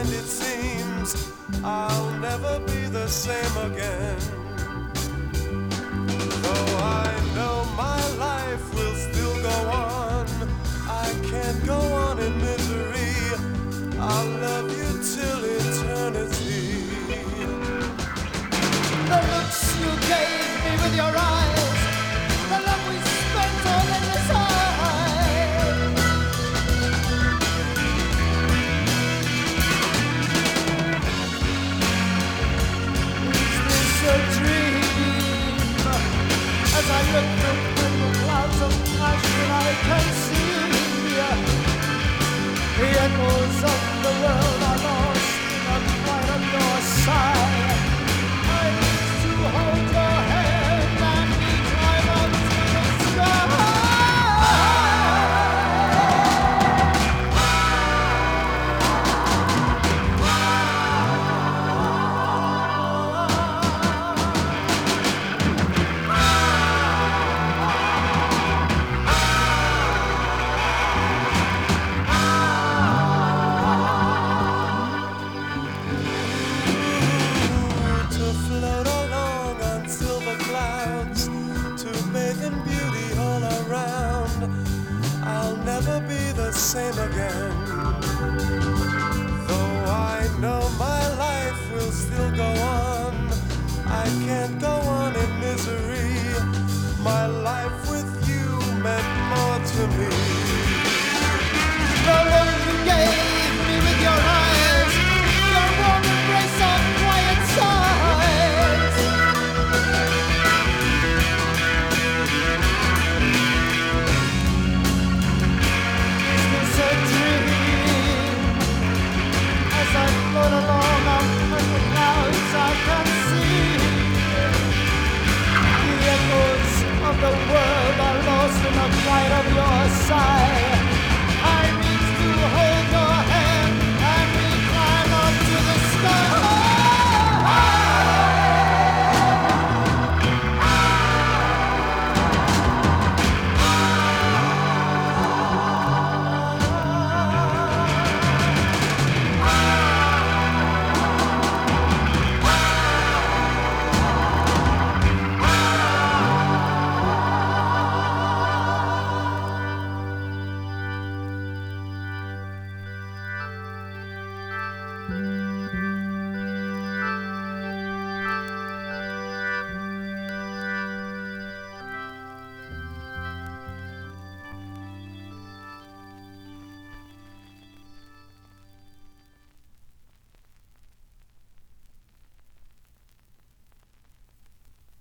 and it seems I'll never be the same again. Though I know my life will still go on, I can't go on in misery. I'll love you till eternity. The looks you gave me with your eyes, the love we spent all in this time. Is this a dream? As I look up in the clouds of passion, I can see the echoes of the world are lost in the light of your side. I used to hold your hand and we climb up to the sky. To float along on silver clouds, to bathe in beauty all around. I'll never be the same again. Though I know my life will still go on, I can't go on in misery. My life with you meant more to me. The look you gave me with your eyes, your warm embrace of quiet sighs. Is this a dream? As I float along on the clouds, I can see the echoes of the world are lost in the quiet of your sigh.